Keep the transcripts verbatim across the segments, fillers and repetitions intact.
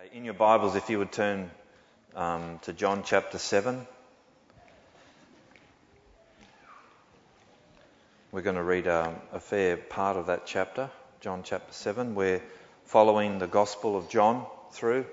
Okay, in your Bibles, if you would turn um, to John chapter seven. We're going to read um, a fair part of that chapter, John chapter seven. We're following the Gospel of John through.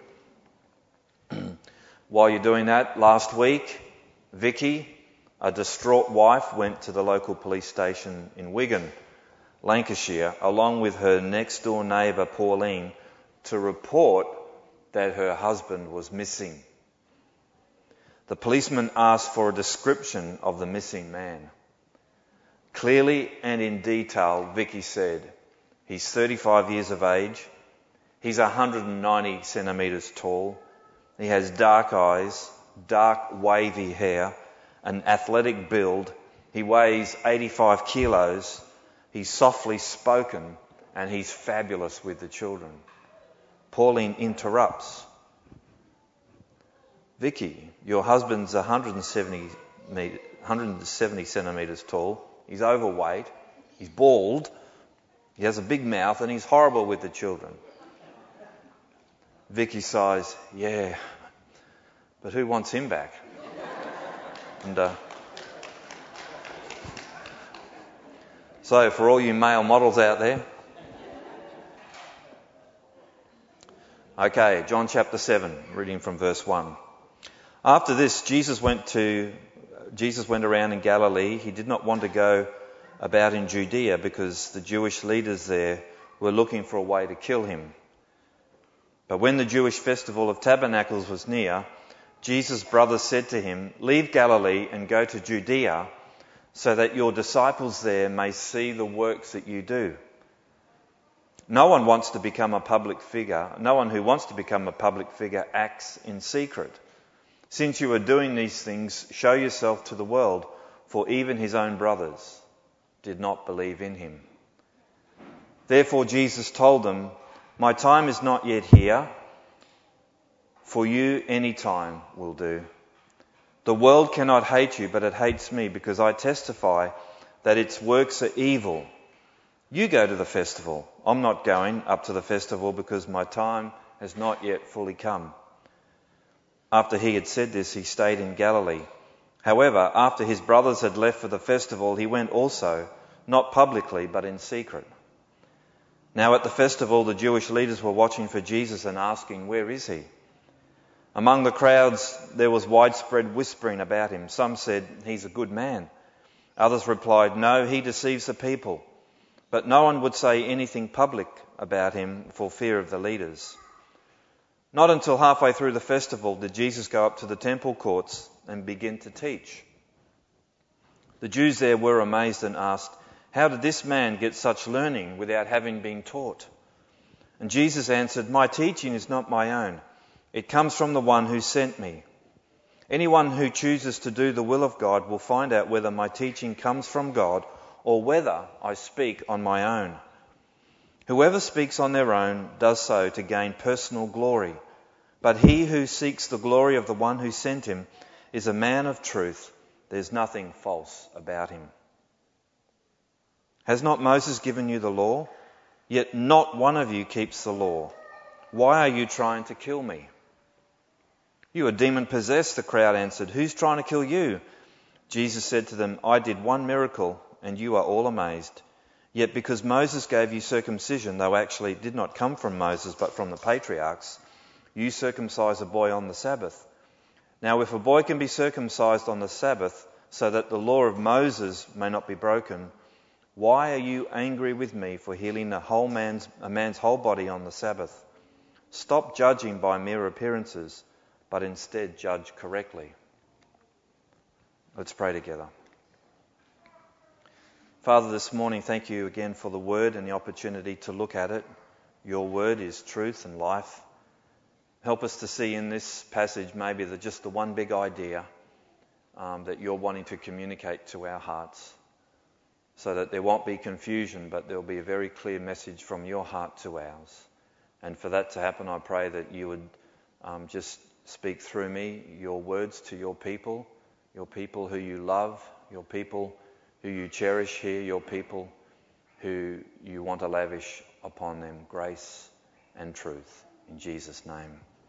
While you're doing that, last week, Vicky, a distraught wife, went to the local police station in Wigan, Lancashire, along with her next door neighbour Pauline, to report that her husband was missing. The policeman asked for a description of the missing man. Clearly and in detail, Vicky said, he's thirty-five years of age, he's one hundred ninety centimetres tall, he has dark eyes, dark wavy hair, an athletic build, he weighs eighty-five kilos, he's softly spoken, and he's fabulous with the children. Pauline interrupts. Vicky, your husband's one hundred seventy, one hundred seventy centimetres tall. He's overweight. He's bald. He has a big mouth and he's horrible with the children. Vicky sighs, yeah, but who wants him back? And uh, so for all you male models out there, okay, John chapter seven, reading from verse one. After this, Jesus went to Jesus went around in Galilee. He did not want to go about in Judea because the Jewish leaders there were looking for a way to kill him. But when the Jewish festival of Tabernacles was near, Jesus' brothers said to him, "Leave Galilee and go to Judea so that your disciples there may see the works that you do. No one wants to become a public figure. No one who wants to become a public figure acts in secret. Since you are doing these things, show yourself to the world, for even his own brothers did not believe in him." Therefore Jesus told them, "My time is not yet here. For you any time will do. The world cannot hate you, but it hates me because I testify that its works are evil. You go to the festival. I'm not going up to the festival because my time has not yet fully come." After he had said this, he stayed in Galilee. However, after his brothers had left for the festival, he went also, not publicly, but in secret. Now at the festival, the Jewish leaders were watching for Jesus and asking, "Where is he?" Among the crowds, there was widespread whispering about him. Some said, "He's a good man." Others replied, "No, he deceives the people." But no one would say anything public about him for fear of the leaders. Not until halfway through the festival did Jesus go up to the temple courts and begin to teach. The Jews there were amazed and asked, "How did this man get such learning without having been taught?" And Jesus answered, "My teaching is not my own. It comes from the one who sent me. Anyone who chooses to do the will of God will find out whether my teaching comes from God or whether I speak on my own. Whoever speaks on their own does so to gain personal glory, but he who seeks the glory of the one who sent him is a man of truth. There's nothing false about him. Has not Moses given you the law? Yet not one of you keeps the law. Why are you trying to kill me?" "You are demon-possessed," the crowd answered. "Who's trying to kill you?" Jesus said to them, "I did one miracle, and you are all amazed. Yet because Moses gave you circumcision, though actually it did not come from Moses but from the patriarchs, you circumcise a boy on the Sabbath. Now if a boy can be circumcised on the Sabbath so that the law of Moses may not be broken, why are you angry with me for healing a whole man's, a man's whole body on the Sabbath? Stop judging by mere appearances, but instead judge correctly." Let's pray together. Father, this morning, thank you again for the word and the opportunity to look at it. Your word is truth and life. Help us to see in this passage maybe the, just the one big idea um, that you're wanting to communicate to our hearts, so that there won't be confusion, but there'll be a very clear message from your heart to ours. And for that to happen, I pray that you would um, just speak through me your words to your people, your people who you love, your people who you cherish here, your people who you want to lavish upon them grace and truth. In Jesus' name,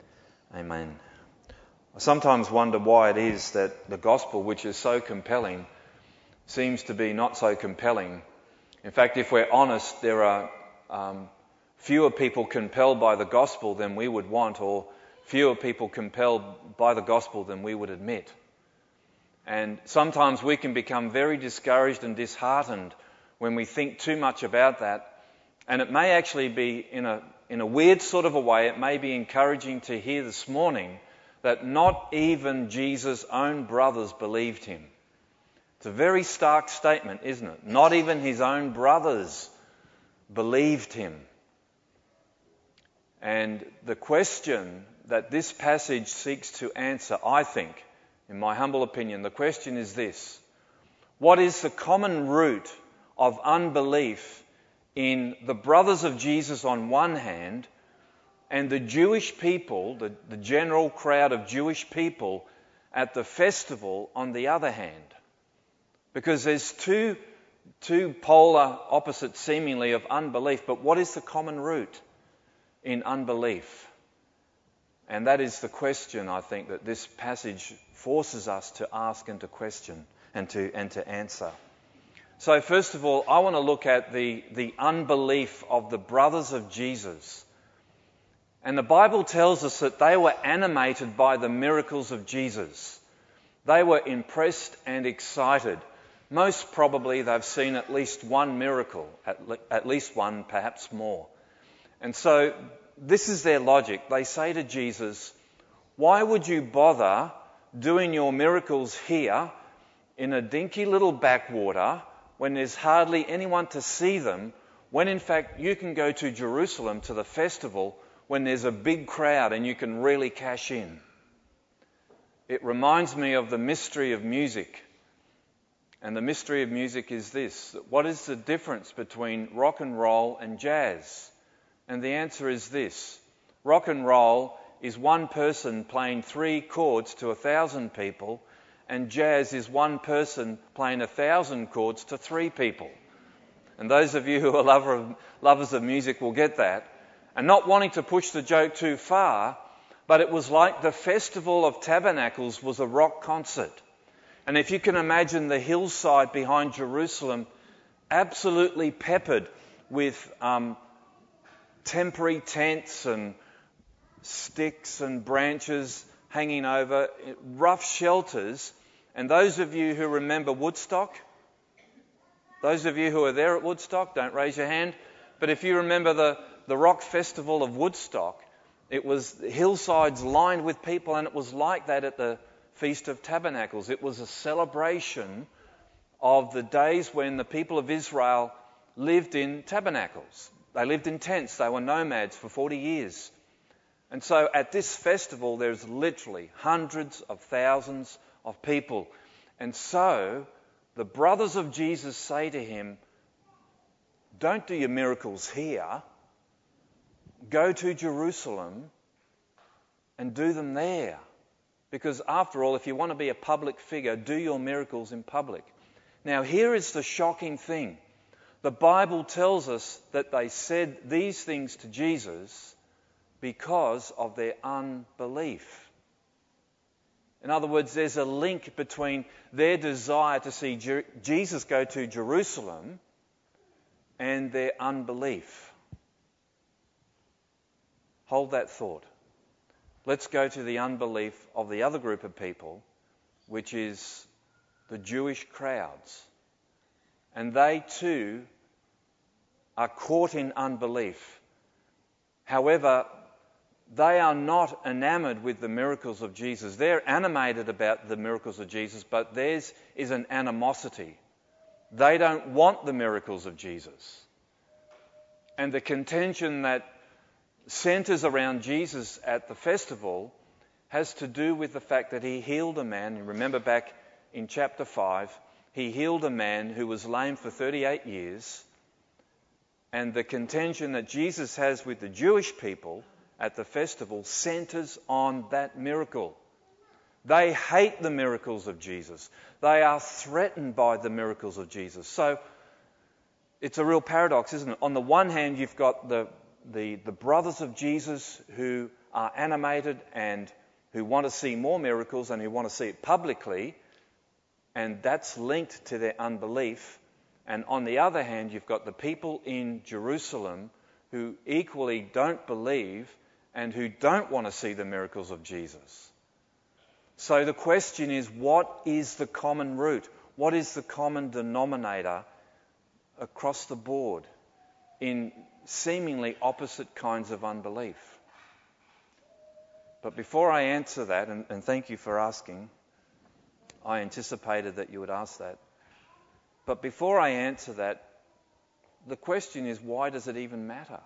Amen. I sometimes wonder why it is that the gospel, which is so compelling, seems to be not so compelling. In fact, if we're honest, there are um, fewer people compelled by the gospel than we would want, or fewer people compelled by the gospel than we would admit. And sometimes we can become very discouraged and disheartened when we think too much about that. And it may actually be, in a in a weird sort of a way, it may be encouraging to hear this morning that not even Jesus' own brothers believed him. It's a very stark statement, isn't it? Not even his own brothers believed him. And the question that this passage seeks to answer, I think, in my humble opinion, the question is this: what is the common root of unbelief in the brothers of Jesus on one hand and the Jewish people, the, the general crowd of Jewish people at the festival on the other hand? Because there's two, two polar opposites seemingly of unbelief, but what is the common root in unbelief? And that is the question, I think, that this passage forces us to ask and to question and to, and to answer. So first of all, I want to look at the, the unbelief of the brothers of Jesus. And the Bible tells us that they were animated by the miracles of Jesus. They were impressed and excited. Most probably they've seen at least one miracle, at, le- at least one, perhaps more. And so this is their logic. They say to Jesus, why would you bother doing your miracles here in a dinky little backwater when there's hardly anyone to see them, when in fact you can go to Jerusalem to the festival when there's a big crowd and you can really cash in? It reminds me of the mystery of music. And the mystery of music is this: what is the difference between rock and roll and jazz? And the answer is this: rock and roll is one person playing three chords to a thousand people, and jazz is one person playing a thousand chords to three people. And those of you who are lover of, lovers of music will get that. And not wanting to push the joke too far, but it was like the Festival of Tabernacles was a rock concert. And if you can imagine the hillside behind Jerusalem absolutely peppered with um, temporary tents and sticks and branches hanging over, rough shelters. And those of you who remember Woodstock, those of you who are there at Woodstock, don't raise your hand, but if you remember the, the rock festival of Woodstock, it was hillsides lined with people, and it was like that at the Feast of Tabernacles. It was a celebration of the days when the people of Israel lived in tabernacles. They lived in tents. They were nomads for forty years. And so at this festival, there's literally hundreds of thousands of people. And so the brothers of Jesus say to him, don't do your miracles here. Go to Jerusalem and do them there. Because after all, if you want to be a public figure, do your miracles in public. Now here is the shocking thing. The Bible tells us that they said these things to Jesus because of their unbelief. In other words, there's a link between their desire to see Jer- Jesus go to Jerusalem and their unbelief. Hold that thought. Let's go to the unbelief of the other group of people, which is the Jewish crowds. And they too are caught in unbelief. However, they are not enamored with the miracles of Jesus. They're animated about the miracles of Jesus, but theirs is an animosity. They don't want the miracles of Jesus. And the contention that centers around Jesus at the festival has to do with the fact that he healed a man. You remember back in chapter five, he healed a man who was lame for thirty-eight years. And the contention that Jesus has with the Jewish people at the festival centers on that miracle. They hate the miracles of Jesus. They are threatened by the miracles of Jesus. So it's a real paradox, isn't it? On the one hand, you've got the, the, the brothers of Jesus who are animated and who want to see more miracles and who want to see it publicly, and that's linked to their unbelief. And on the other hand, you've got the people in Jerusalem who equally don't believe and who don't want to see the miracles of Jesus. So the question is, what is the common root? What is the common denominator across the board in seemingly opposite kinds of unbelief? But before I answer that, and, and thank you for asking, I anticipated that you would ask that. But before I answer that, the question is, why does it even matter?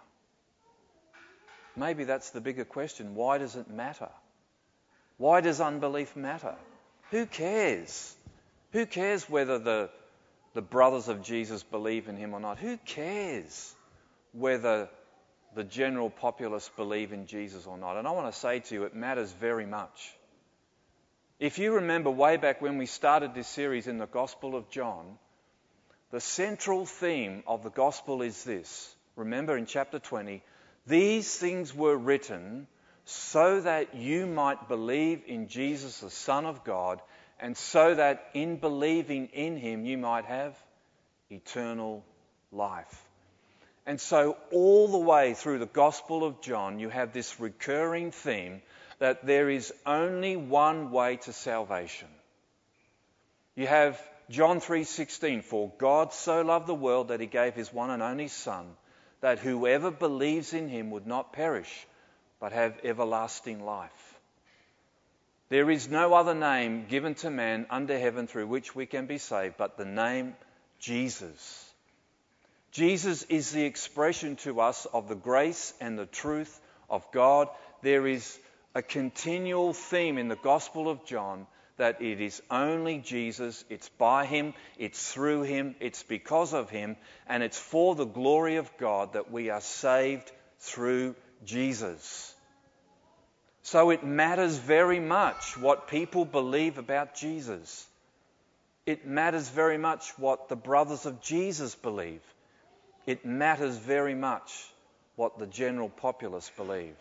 Maybe that's the bigger question. Why does it matter? Why does unbelief matter? Who cares? Who cares whether the, the brothers of Jesus believe in him or not? Who cares whether the general populace believe in Jesus or not? And I want to say to you, it matters very much. If you remember way back when we started this series in the Gospel of John, the central theme of the Gospel is this. Remember in chapter twenty, these things were written so that you might believe in Jesus, the Son of God, and so that in believing in him you might have eternal life. And so all the way through the Gospel of John, you have this recurring theme that there is only one way to salvation. You have John three sixteen, for God so loved the world that he gave his one and only Son, that whoever believes in him would not perish, but have everlasting life. There is no other name given to man under heaven through which we can be saved, but the name Jesus. Jesus is the expression to us of the grace and the truth of God. There is a continual theme in the Gospel of John that it is only Jesus, it's by him, it's through him, it's because of him, and it's for the glory of God that we are saved through Jesus. So it matters very much what people believe about Jesus. It matters very much what the brothers of Jesus believe. It matters very much what the general populace believe.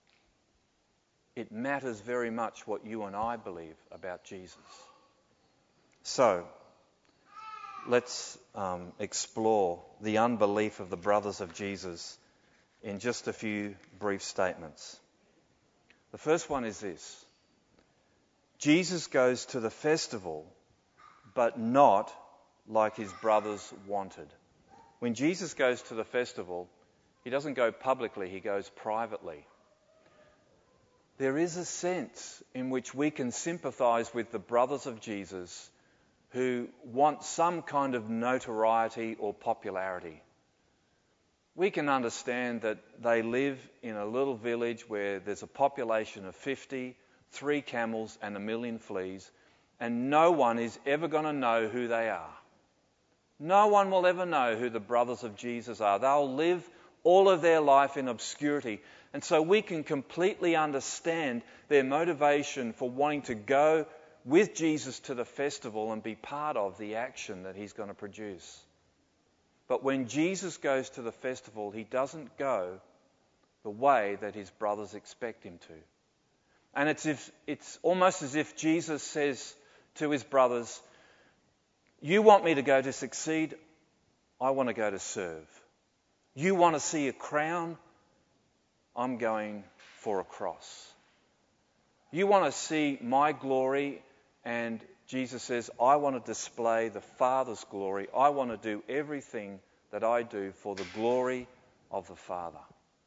It matters very much what you and I believe about Jesus. So, let's um, explore the unbelief of the brothers of Jesus in just a few brief statements. The first one is this. Jesus goes to the festival, but not like his brothers wanted. When Jesus goes to the festival, he doesn't go publicly, he goes privately. There is a sense in which we can sympathise with the brothers of Jesus who want some kind of notoriety or popularity. We can understand that they live in a little village where there's a population of fifty, three camels and a million fleas, and no one is ever going to know who they are. No one will ever know who the brothers of Jesus are. They'll live all of their life in obscurity. And so we can completely understand their motivation for wanting to go with Jesus to the festival and be part of the action that he's going to produce. But when Jesus goes to the festival, he doesn't go the way that his brothers expect him to. And it's, if, it's almost as if Jesus says to his brothers, you want me to go to succeed, I want to go to serve. You want to see a crown, I'm going for a cross. You want to see my glory, and Jesus says, I want to display the Father's glory. I want to do everything that I do for the glory of the Father.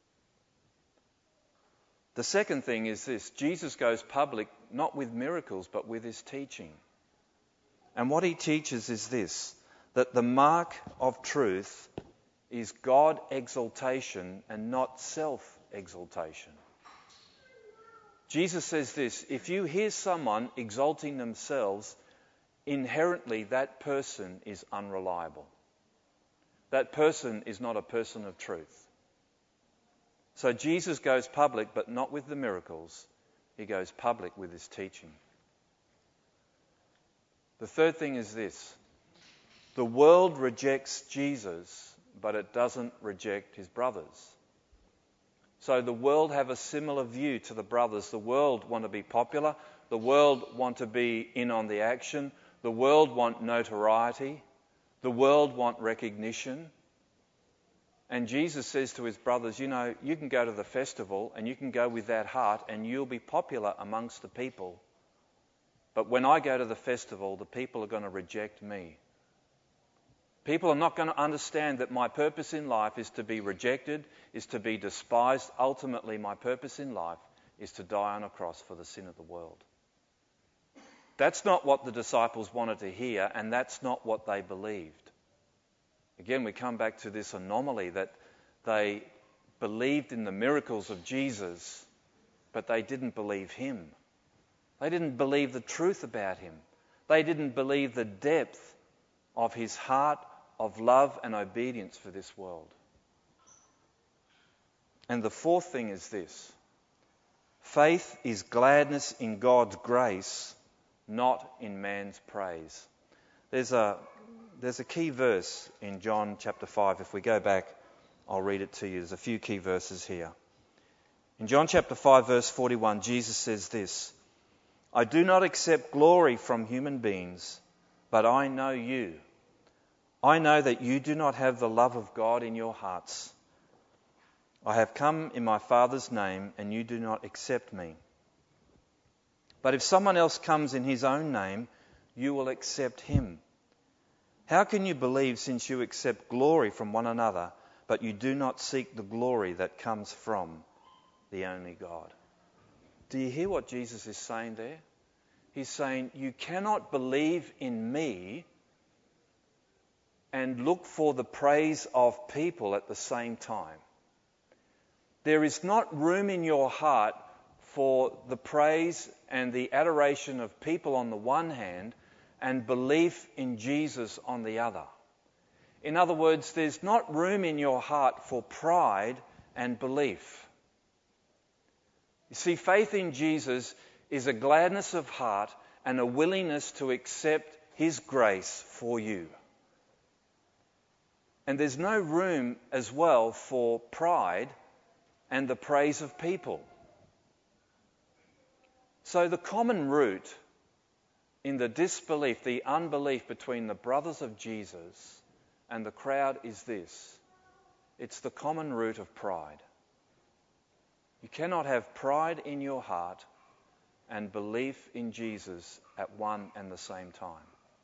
The second thing is this. Jesus goes public not with miracles, but with his teaching. And what he teaches is this, that the mark of truth is God exaltation and not self-exaltation. Jesus says this, if you hear someone exalting themselves, inherently that person is unreliable. That person is not a person of truth. So Jesus goes public, but not with the miracles. He goes public with his teaching. The third thing is this. The world rejects Jesus, but it doesn't reject his brothers. So the world have a similar view to the brothers. The world want to be popular. The world want to be in on the action. The world want notoriety. The world want recognition. And Jesus says to his brothers, you know, you can go to the festival and you can go with that heart and you'll be popular amongst the people. But when I go to the festival, the people are going to reject me. People are not going to understand that my purpose in life is to be rejected, is to be despised. Ultimately, my purpose in life is to die on a cross for the sin of the world. That's not what the disciples wanted to hear, and that's not what they believed. Again, we come back to this anomaly that they believed in the miracles of Jesus, but they didn't believe him. They didn't believe the truth about him. They didn't believe the depth of his heart of love and obedience for this world. And the fourth thing is this: faith is gladness in God's grace, not in man's praise. There's a there's a key verse in John chapter five. If we go back, I'll read it to you. There's a few key verses here. In John chapter five, verse forty-one, Jesus says this: I do not accept glory from human beings, but I know you. I know that you do not have the love of God in your hearts. I have come in my Father's name, and you do not accept me. But if someone else comes in his own name, you will accept him. How can you believe since you accept glory from one another, but you do not seek the glory that comes from the only God? Do you hear what Jesus is saying there? He's saying, you cannot believe in me and look for the praise of people at the same time. There is not room in your heart for the praise and the adoration of people on the one hand and belief in Jesus on the other. In other words, there's not room in your heart for pride and belief. You see, faith in Jesus is a gladness of heart and a willingness to accept his grace for you. And there's no room as well for pride and the praise of people. So the common root in the disbelief, the unbelief between the brothers of Jesus and the crowd is this: it's the common root of pride. You cannot have pride in your heart and belief in Jesus at one and the same time.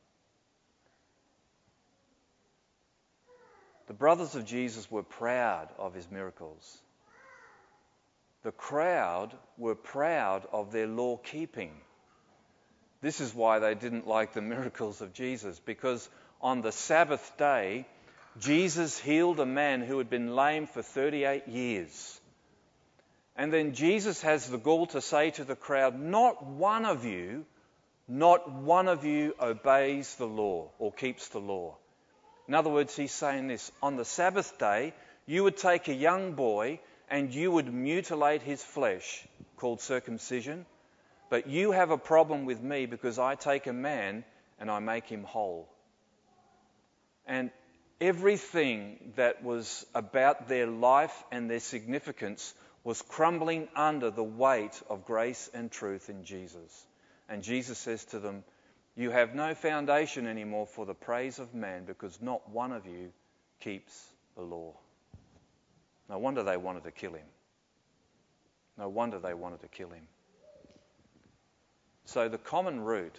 The brothers of Jesus were proud of his miracles. The crowd were proud of their law keeping. This is why they didn't like the miracles of Jesus, because on the Sabbath day, Jesus healed a man who had been lame for thirty-eight years. And then Jesus has the gall to say to the crowd, not one of you, not one of you obeys the law or keeps the law. In other words, he's saying this: on the Sabbath day, you would take a young boy and you would mutilate his flesh, called circumcision. But you have a problem with me because I take a man and I make him whole. And everything that was about their life and their significance was crumbling under the weight of grace and truth in Jesus. And Jesus says to them, you have no foundation anymore for the praise of man, because not one of you keeps the law. No wonder they wanted to kill him. No wonder they wanted to kill him. So the common root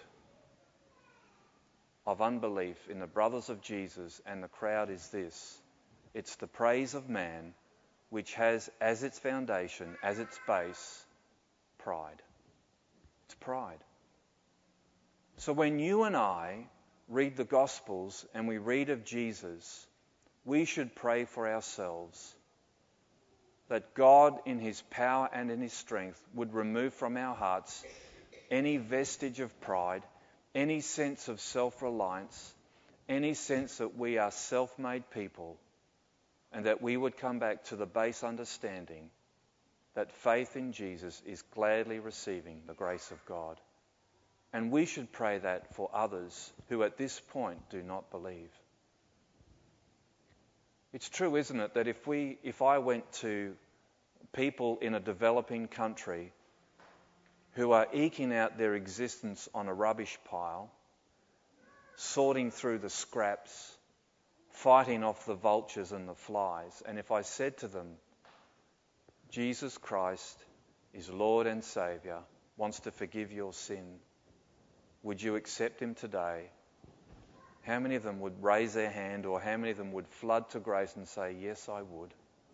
of unbelief in the brothers of Jesus and the crowd is this: it's the praise of man, which has as its foundation, as its base, pride. It's pride. So when you and I read the Gospels and we read of Jesus, we should pray for ourselves that God, in his power and in his strength, would remove from our hearts any vestige of pride, any sense of self-reliance, any sense that we are self-made people, and that we would come back to the base understanding that faith in Jesus is gladly receiving the grace of God. And we should pray that for others who at this point do not believe. It's true, isn't it, that if we, if I went to people in a developing country who are eking out their existence on a rubbish pile, sorting through the scraps, fighting off the vultures and the flies. And if I said to them, Jesus Christ is Lord and Saviour, wants to forgive your sin, would you accept him today? How many of them would raise their hand, or how many of them would flood to grace and say, yes, I would?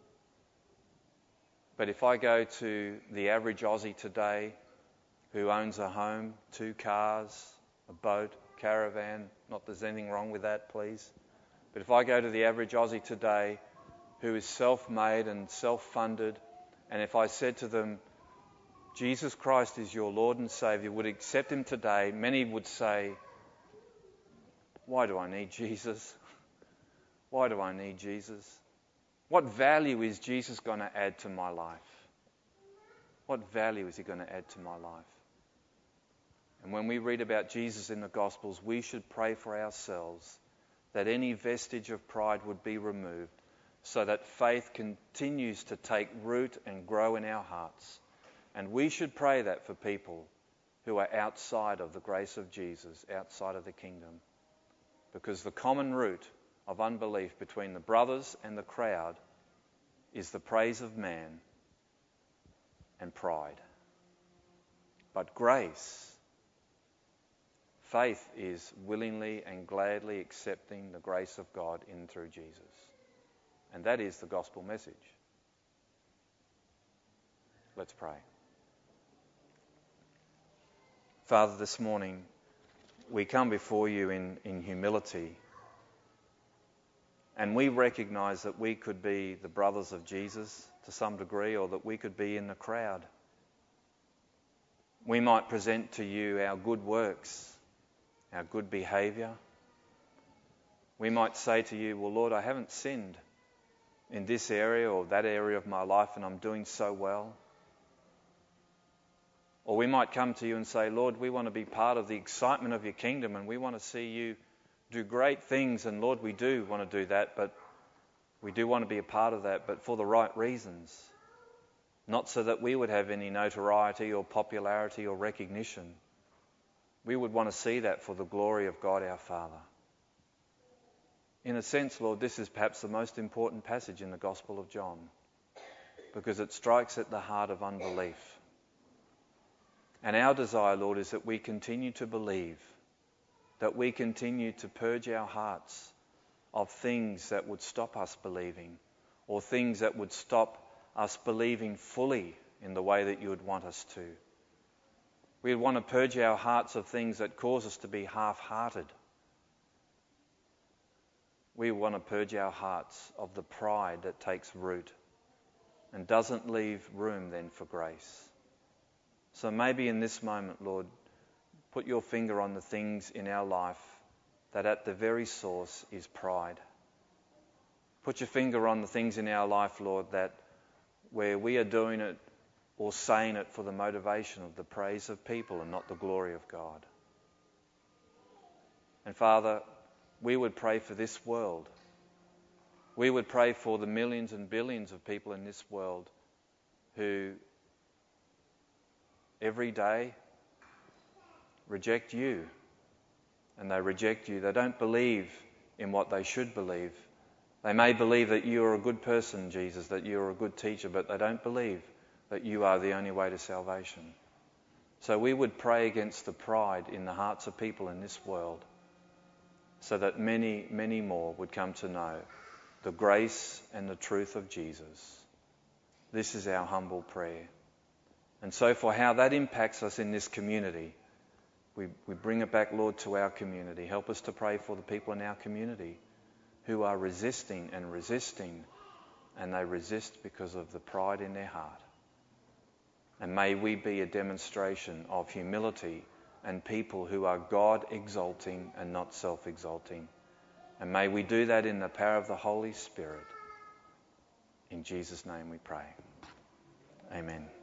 But if I go to the average Aussie today who owns a home, two cars, a boat, caravan, not that there's anything wrong with that, please. But if I go to the average Aussie today who is self-made and self-funded, and if I said to them, Jesus Christ is your Lord and Saviour, would accept him today, many would say, why do I need Jesus? Why do I need Jesus? What value is Jesus going to add to my life? What value is he going to add to my life? And when we read about Jesus in the Gospels, we should pray for ourselves that any vestige of pride would be removed, so that faith continues to take root and grow in our hearts. And we should pray that for people who are outside of the grace of Jesus, outside of the kingdom. Because the common root of unbelief between the brothers and the crowd is the praise of man and pride. But grace, faith is willingly and gladly accepting the grace of God in and through Jesus. And that is the gospel message. Let's pray. Father, this morning we come before you in, in humility, and we recognise that we could be the brothers of Jesus to some degree, or that we could be in the crowd. We might present to you our good works, our good behaviour. We might say to you, well, Lord, I haven't sinned in this area or that area of my life, and I'm doing so well. Or we might come to you and say, Lord, we want to be part of the excitement of your kingdom, and we want to see you do great things. And Lord, we do want to do that, but we do want to be a part of that, but for the right reasons. Not so that we would have any notoriety or popularity or recognition. We would want to see that for the glory of God our Father. In a sense, Lord, this is perhaps the most important passage in the Gospel of John, because it strikes at the heart of unbelief. And our desire, Lord, is that we continue to believe, that we continue to purge our hearts of things that would stop us believing, or things that would stop us believing fully in the way that you would want us to. We want to purge our hearts of things that cause us to be half-hearted. We want to purge our hearts of the pride that takes root and doesn't leave room then for grace. So maybe in this moment, Lord, put your finger on the things in our life that at the very source is pride. Put your finger on the things in our life, Lord, that where we are doing it or saying it for the motivation of the praise of people and not the glory of God. And Father, we would pray for this world. We would pray for the millions and billions of people in this world who every day reject you. And they reject you. They don't believe in what they should believe. They may believe that you are a good person, Jesus, that you are a good teacher, but they don't believe that you are the only way to salvation. So we would pray against the pride in the hearts of people in this world, so that many, many more would come to know the grace and the truth of Jesus. This is our humble prayer. And so for how that impacts us in this community, we, we bring it back, Lord, to our community. Help us to pray for the people in our community who are resisting and resisting, and they resist because of the pride in their heart. And may we be a demonstration of humility and people who are God-exalting and not self-exalting. And may we do that in the power of the Holy Spirit. In Jesus' name we pray. Amen.